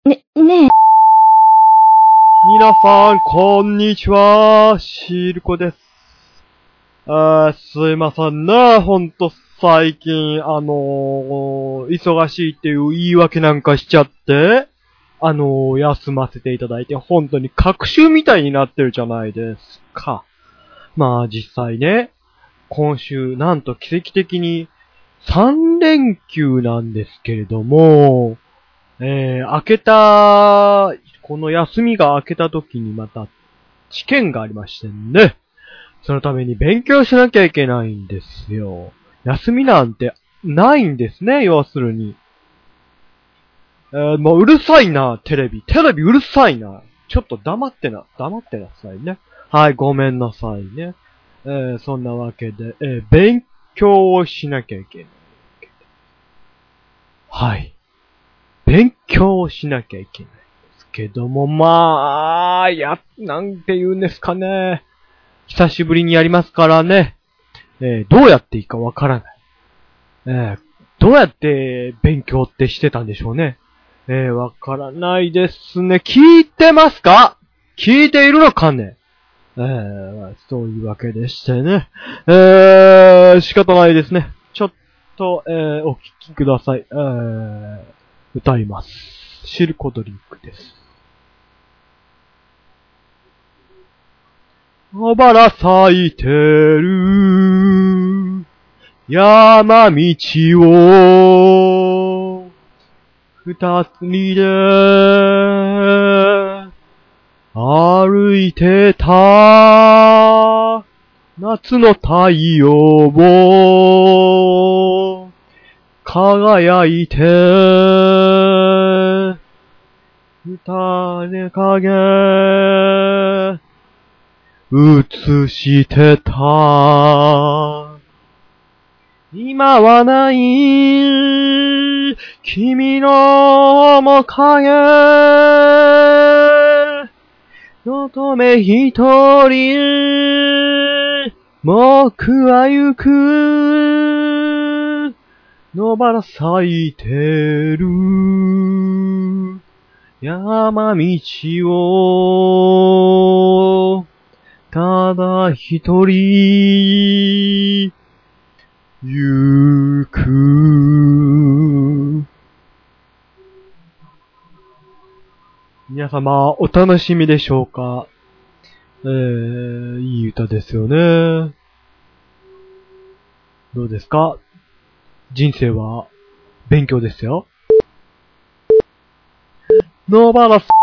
ねえ。 皆さん、こんにちは。シルコです。すいませんね。ほんと、最近、忙しいっていう言い訳なんかしちゃって、休ませていただいて、本当に隔週みたいになってるじゃないですか。まあ、実際ね、今週、なんと奇跡的に3連休なんですけれども、明けた、この休みが明けた時にまた試験がありましてね。そのために勉強しなきゃいけないんですよ。休みなんてないんですね、要するに。もううるさいな、テレビ。テレビうるさいな。ちょっと黙ってなさいね。はい、ごめんなさいね。そんなわけで、勉強をしなきゃいけない。はい。勉強をしなきゃいけないんですけども、まあ、なんて言うんですかね。久しぶりにやりますからね。どうやっていいかわからない。どうやって勉強ってしてたんでしょうね。わからないですね。聞いてますか？聞いているのかね？そういうわけでしてね。仕方ないですね。ちょっと、お聞きください。歌います。シルコドリンクです。小原咲いてる山道を二人で歩いてた夏の太陽を輝いて二人影映してた今はない君の面影求め一人僕は行く野原咲いてる山道をただ一人行く皆様お楽しみでしょうか？いい歌ですよね。どうですか？人生は勉強ですよ。野原